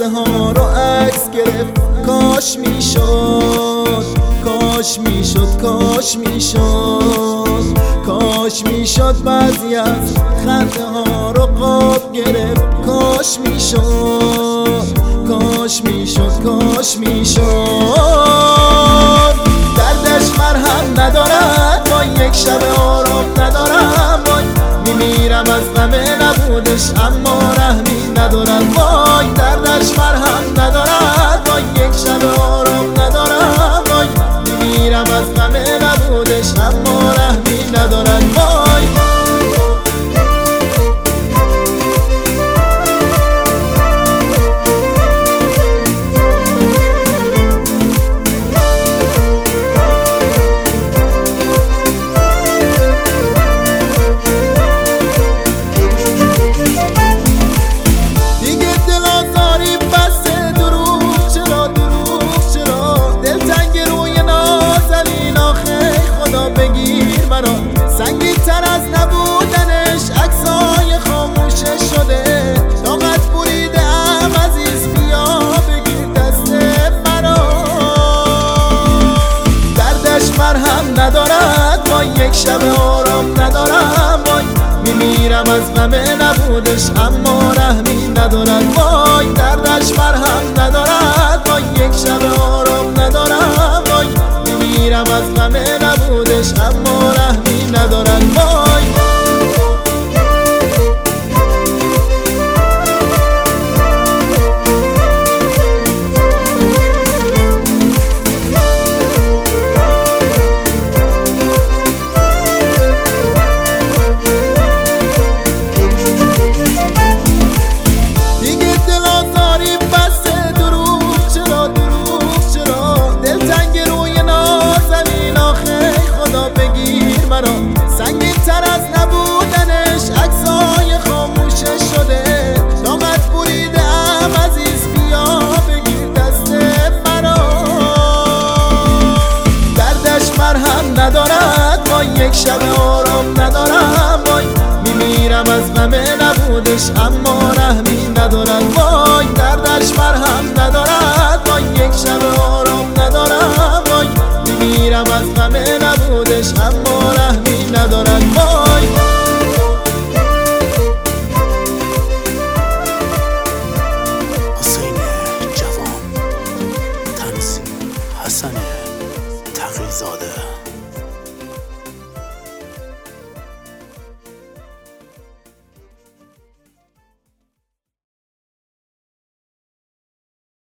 لحظه ها رو عکس گرفت. کاش میشد، کاش میشد، کاش میشد، کاش میشد بعضی از خنده ها رو قاب گرفت. کاش میشد، کاش میشد، کاش میشد. دردش مرهم ندارد، با یک شب آرام ندارم. وای میمیرم از غم نبودش اما رحمی ندارد. وای دردش مرهم ندارد، با یک شب آرام ندارم. وای میمیرم از غم نبودش اما رحمی ندارد. وای سنگین تر از نبودنش عکسای خاموشش شده. طاقت بریده ام عزیز بیا بگیر دست مرا. دردش مرهم ندارد، با یک شب آرام ندارم. وای میمیرم از غم نبودش اما رحمی ندارد. وای دردش مرهم ندارد، با یک شب آرام ندارم. وای میمیرم از غم نبودش اما رحمی ندارد. وای دیگه دل آزاری بسه. دروغ چرا، دروغ چرا، دلتنگ روی نازنین. آخه خدا بگیر مرا. سنگین تر از نبودنش عکسای خاموشش شده. طاقت بریده ام عزیز بیا بگیر دست مرا. دردش مرهم ندارد، با یک شب آرام ندارم. وای میمیرم از غم نبودش اما رحمی ندارد. وای دردش مرهم ندارد، با یک شب آرام ندارم. وای میمیرم از غم نبودش اما رحمی ندارد. وای حسین جوان، تنظیم حسن تقی‌زاده.